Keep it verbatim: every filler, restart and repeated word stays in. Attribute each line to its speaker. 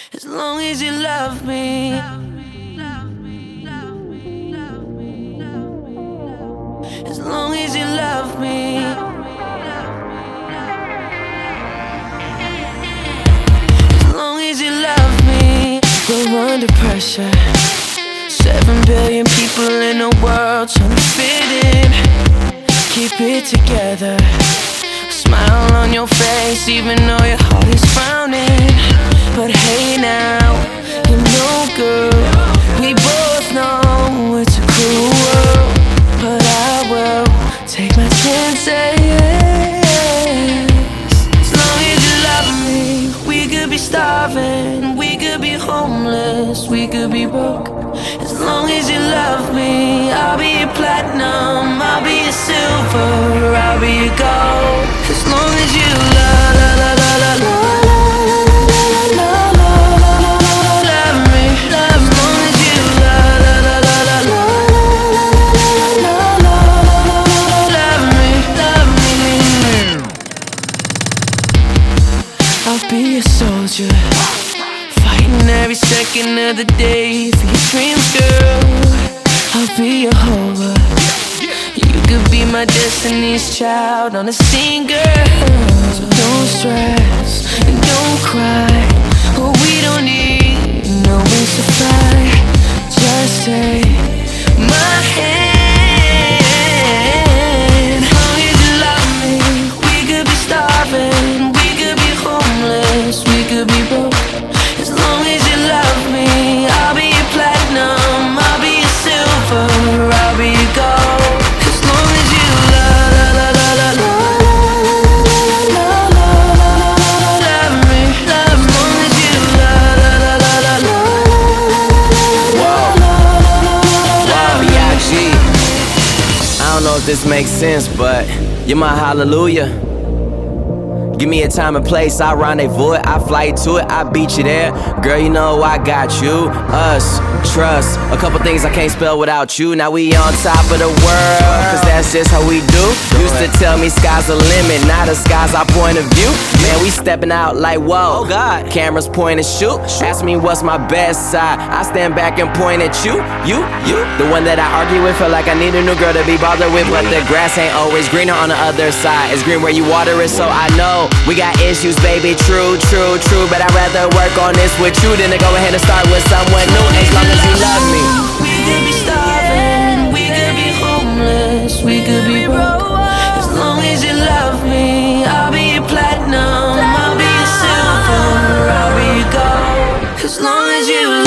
Speaker 1: As long as you love me. As long as you love me. As long as you love me. We're under pressure. Seven billion people in the world trying to fit in. Keep it together. Smile on your face even though your heart is frowning. But hey now, you know girl, we both know it's a cruel world. But I will take my chances. As long as you love me. We could be starving, we could be homeless, we could be broke. As long as you love me, I'll be your platinum, I'll be your silver, I'll be your gold. As long as you love, la la la la la la la la love me, love. As long as you love, la la la la la la love me, love me. I'll be a soldier, fighting every second of the day for your dreams, girl. I'll be your Jehovah. You could be my destiny's child on a scene, girl. So don't stress and don't cry. Oh, we don't need no wings to fly. Just take my hand. As long as you love me, we could be starving, we could be homeless, we could be broke. As long as you love me, I'll be your platinum, I'll be your silver, I'll be your gold. As long as you love, la la la la la la la love me, love. As long as you love, la la la la la
Speaker 2: Whoa, B I G. I don't know if this makes sense, but you're my hallelujah. Give me a time and place, I rendezvous it, I fly to it, I beat you there. Girl, you know I got you, us, trust. A couple things I can't spell without you. Now we on top of the world, cause that's just how we do. Used to tell me sky's the limit, now the sky's our point of view. Man, we stepping out like whoa, God. Cameras point and shoot. Ask me what's my best side, I stand back and point at you, you, you. The one that I argue with, feel like I need a new girl to be bothered with. But the grass ain't always greener on the other side. It's green where you water it, so I know we got issues, baby, true, true, true. But I'd rather work on this with you than to go ahead and start with someone new. As long as you love me.
Speaker 1: We could be starving, we could be homeless, we could be broke. As long as you love me, I'll be your platinum, I'll be your silver, I'll be your gold. As long as you